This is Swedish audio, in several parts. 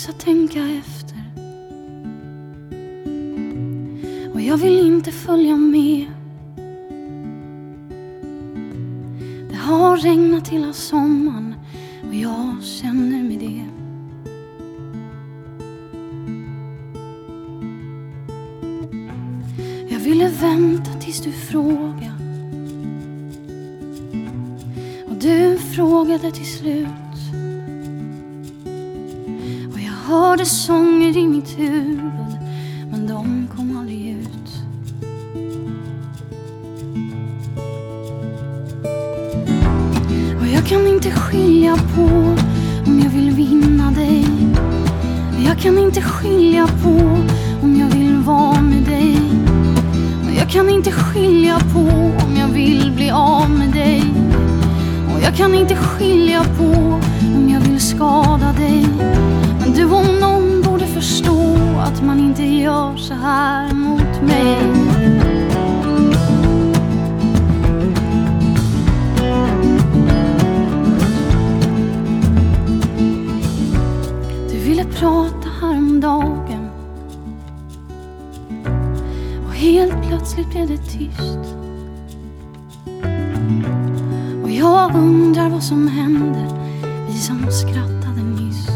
dags att tänka efter. Och jag vill inte följa med. Det har regnat hela sommaren och jag känner med det. Jag ville vänta tills du frågade. Och du frågade till slut. Och jag hörde sånger i mitt huvud, men de kom aldrig ut. Och jag kan inte skilja på om jag vill vinna dig. Jag kan inte skilja på om jag vill vara med dig. Och jag kan inte skilja på om jag vill bli av med dig. Och jag kan inte skilja på om jag vill skada dig. Men du om någon borde förstå att man inte gör så här mot mig. Du ville prata häromdagen och helt plötsligt blev det tyst. Och jag undrar vad som hände, vi som skrattade nyss.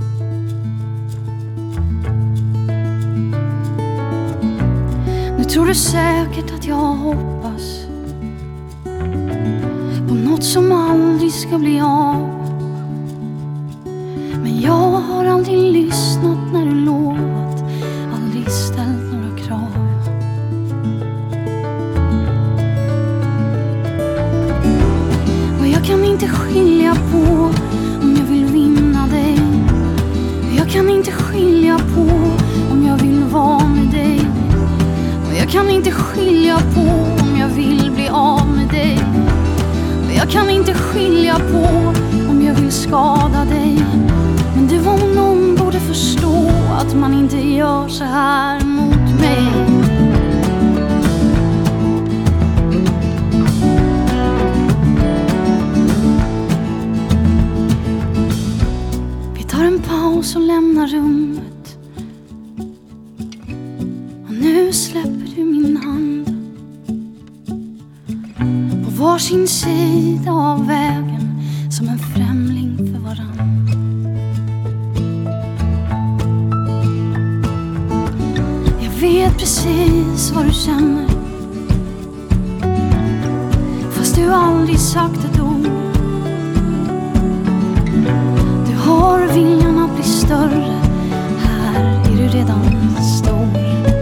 Nu tror du säkert att jag hoppas på något som aldrig ska bli av. Men jag har aldrig lyssnat när du lovat, aldrig ställt några krav. Och jag kan inte skilja på om jag vill vinna dig. Jag kan inte skilja på om jag vill vara med dig. Och jag kan inte skilja på om jag vill bli av med dig. Och jag kan inte skilja på om jag vill skada dig. Men du om någon borde förstå att man inte gör så här mot mig. Vi tar en paus och lämnar rummet. Och nu släpper du min hand. På varsin sida av vägen, som en främling för varann. Jag vet precis vad du känner, fast du aldrig sagt ett ord. Du har viljan att bli större, här är du redan stor.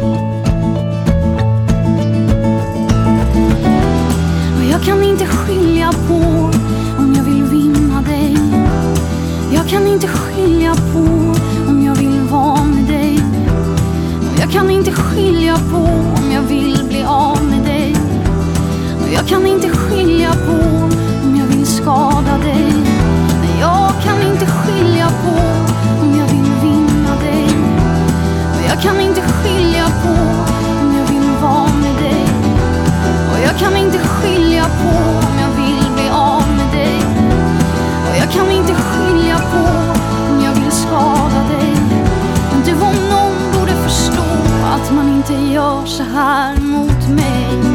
Och jag kan inte skilja på om jag vill vinna dig. Jag kan inte skilja på om jag vill vara med dig. Jag kan inte skilja på om jag vill bli av med dig. Och jag kan inte skilja på om jag vill skada dig. Nej, jag kan inte skilja på om jag vill vinna dig. Och jag kan inte skilja på om jag vill vara med dig. Och jag kan inte skilja på om jag vill bli av med dig. Och jag kan inte skilja på om jag vill skada dig. Men du om någon borde förstå att man inte gör så här mot mig.